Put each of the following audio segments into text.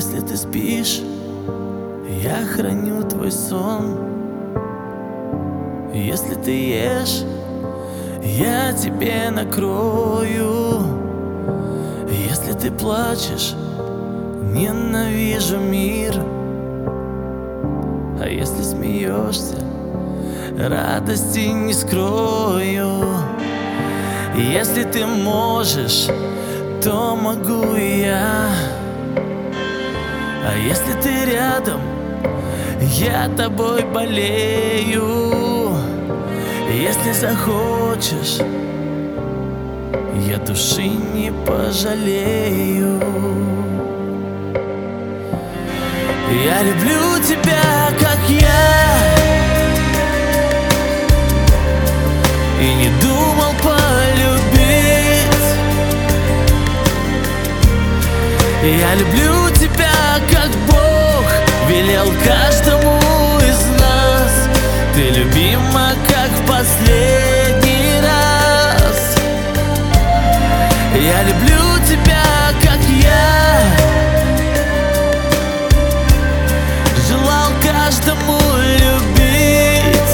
Если ты спишь, я храню твой сон. Если ты ешь, я тебе накрою. Если ты плачешь, ненавижу мир. А если смеешься, радости не скрою. Если ты можешь, то могу и я. А если ты рядом, я тобой болею. Если захочешь, я души не пожалею. Я люблю тебя, как я, и не думал полюбить. Я люблю тебя, как Бог велел каждому из нас. Ты любима, как в последний раз. Я люблю тебя, как я желал каждому любить.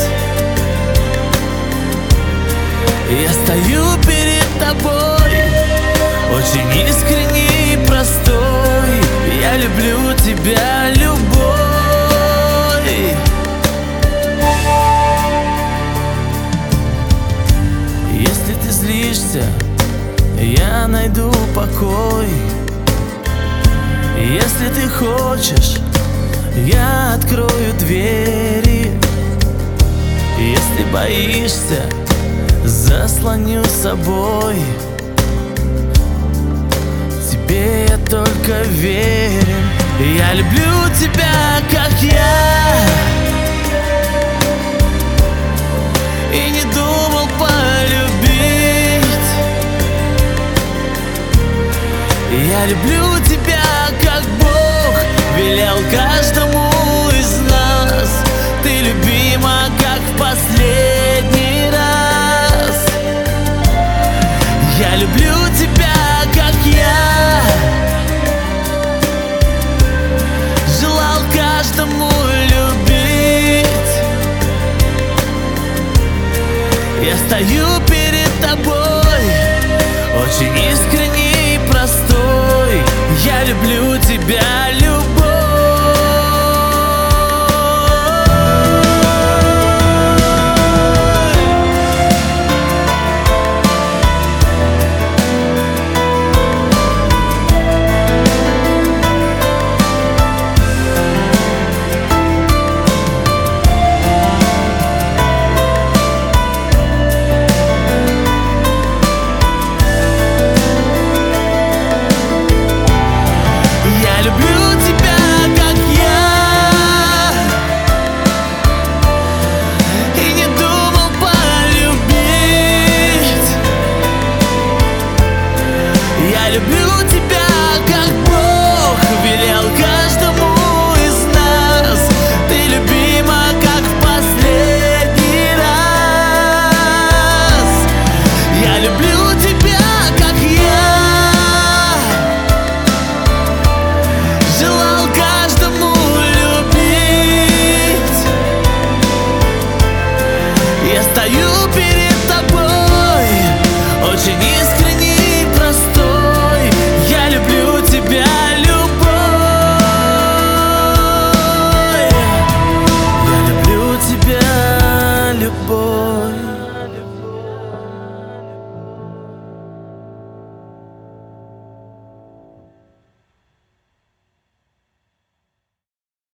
Я стою перед тобой, очень искренний и простой. Я люблю тебя, любовь. Если ты злишься, я найду покой. Если ты хочешь, я открою двери. Если боишься, заслоню собой. Тебе я только верен. Я люблю тебя, как я, и не думал полюбить. Я люблю тебя, как Бог велел каждому из нас. Ты любима, как в последний раз. Я люблю тебя, как я желал каждому любить. Я стою перед тобой, очень искренний и простой. Я люблю тебя,